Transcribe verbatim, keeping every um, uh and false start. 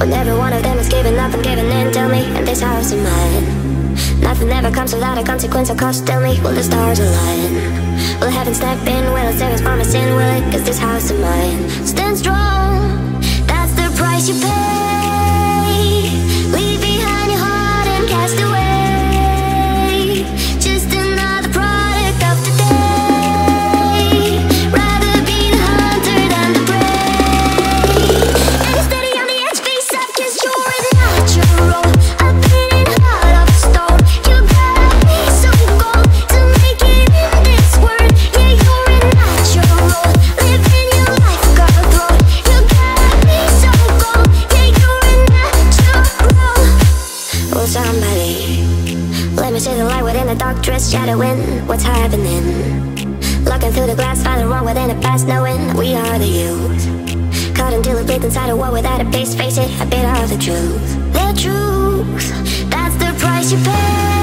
When every one of them is giving up and giving in, tell me, and this house of mine, nothing ever comes without a consequence or cost. Tell me, will the stars align? Will heaven step in? Will it save us from our sin? Will it? Cause this house of mine stands strong. That's the price you pay. Leave behind your heart and cast away. Just another product of today. Rather be the hunter than the prey. And steady on the edge, face up, cause you're a natural. A beating heart of stone. You got me so cold to make it in this world. Yeah, you're a natural. Living your life, cutthroat. You got me so cold. Yeah, you're a natural. Oh, somebody, let me see the light within the dark dress, shadowing what's happening. Looking through the glass, finding wrong within the past, knowing we are the youth. Caught until it breathed inside a war without a base, face it, a bit of the truth. The truth, that's the price you pay.